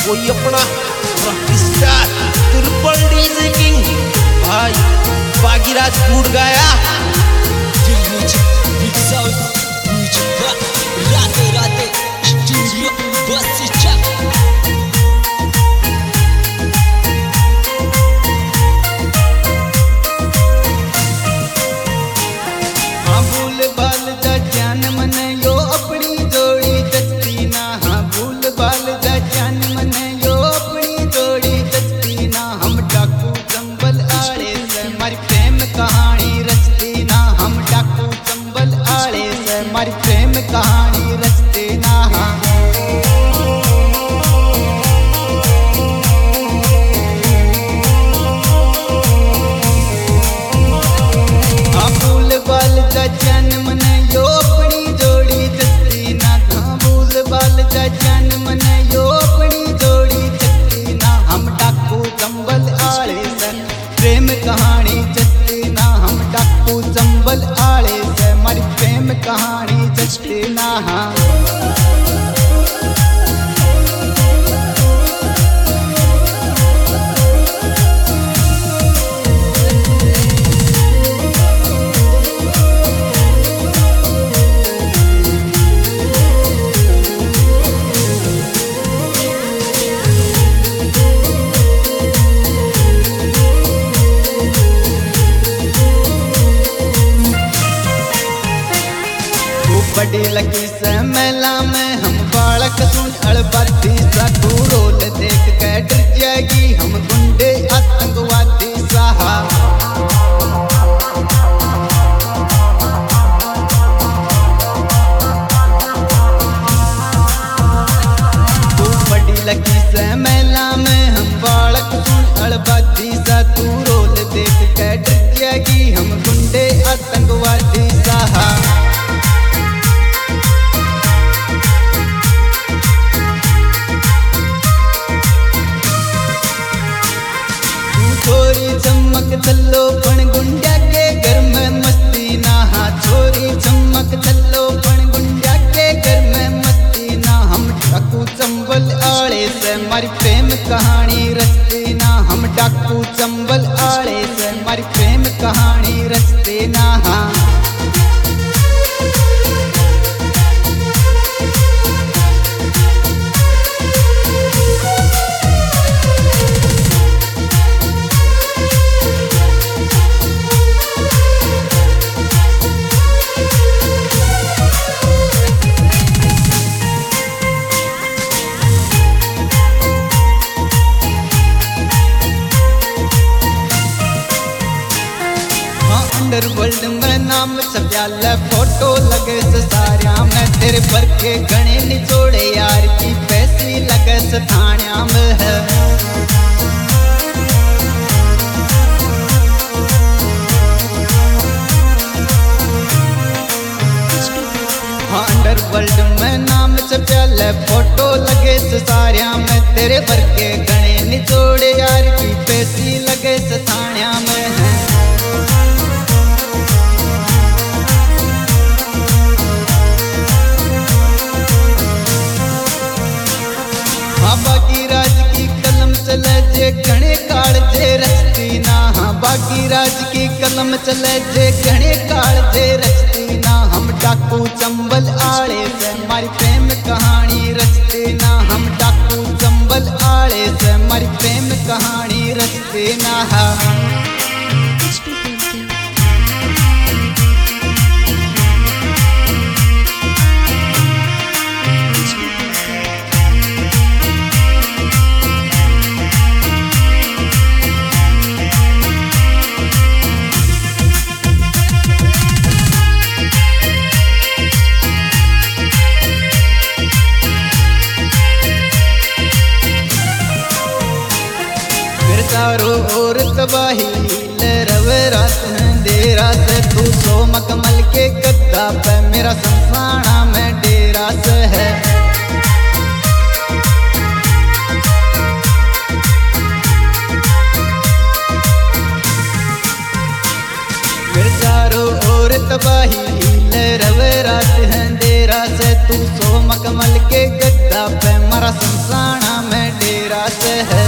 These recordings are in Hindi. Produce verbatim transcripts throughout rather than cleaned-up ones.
कोई अपना स्टार ट्रिपल डीजे किंग भाई बागीराज फूड गाया राते राते स्टूडियो बस चक हाँ भूल भाल जा जान मन यो अपनी जोड़ी जचती ना हाँ भूल भाल जा जान मन यो अपनी जोड़ी जचती ना हम डाकू चंबल आड़े से मारी प्रेम कहानी रचती ना हम डाकू चंबल आड़े से मारी प्रेम कहानी रचते ना हाँ भूल बाल जा जान मन यो अपनी जोड़ी जचती ना हाँ भूल बाल जा जान मन यो अपनी जोड़ी जचती ना हम डाकू चंबल आड़े से प्रेम कहानी जचती ना हम डाकू चंबल आड़े से हमारी प्रेम कहानी जचती ना हाँ बड़ी लगी से मेला में हम बालक सुन अड़बाती सा तू रोल देख के डर जाएगी हम गुंडे आतंकवादी साहा तू बड़ी लगी से मेला में हम बालक सुन अड़बाती सा तू रोल देख के डर जाएगी हम गुंडे आतंकवादी साहा छोरी चमक चलो पण गुंडा के घर में मस्ती ना हाँ छोरी चमक चलो पण गुंडा के घर में मस्ती ना हम डाकू चंबल आड़े से हमारी प्रेम कहानी रचते ना हम डाकू चंबल आड़े से हमारी प्रेम कहानी रचते ना हाँ अंडरवर्ल्ड में नाम छप्याल फोटो लगे से सारिया में तेरे पर के गणे निचोड़े यार की पैसी लगे से थानिया में है हाँ अंडरवर्ल्ड में नाम छप्याल फोटो लगे से सारिया में तेरे पर के गणे निचोड़े यार की पैसी लगे से थानिया में है बागीराज की कलम चले जे घणे काल जे रचती ना हाँ बागीराज की कलम चले जे घणे काल जे रचती ना हम डाकू चंबल आड़े से हमारी प्रेम कहानी रचते ना हम डाकू चंबल आड़े से हमारी प्रेम कहानी रचते ना हाँ चारों ओर तबाही रवे रात अंधेरा से तू सो मकमल के गद्दा पे मेरा संसाना में डेरा से है फिर चारों ओर तबाही रवे रात अंधेरा से तू सो मकमल के गद्दा पे मेरा संसाना में डेरा से है।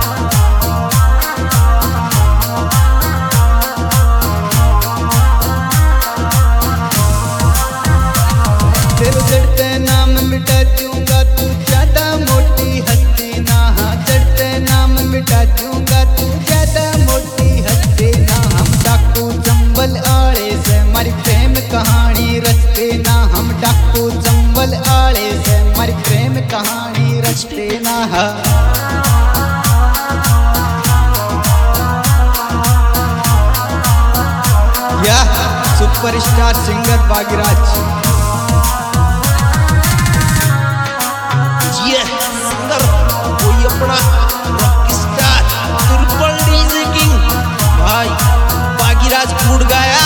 तेरे चढ़ते नाम मिटा दूंगा तू ज्यादा मोटी हस्ती ना, चढ़ते नाम मिटा दूंगा तू ज्यादा मोटी हस्ती ना। हम डाकू चंबल आड़े से हमारी प्रेम कहानी रचते ना, हम डाकू चंबल आड़े से हमारी प्रेम कहानी रचते ना। या सुपरस्टार सिंगर बागीराज, ये सिंगर कोई अपना rock star triple DJ king भाई बागीराज फूट गया।